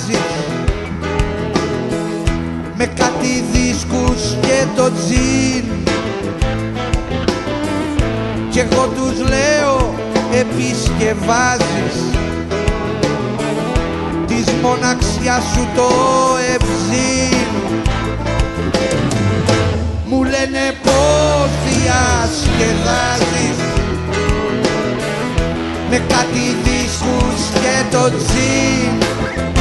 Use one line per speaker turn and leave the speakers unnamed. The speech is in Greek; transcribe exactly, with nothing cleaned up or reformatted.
βάζεις με κάτι δίσκους και το τζιν κι εγώ τους λέω επισκευάζεις της μοναξιάς σου το ευζήν. Μου λένε πως διασκεδάζεις με κάτι δίσκους και το τζιν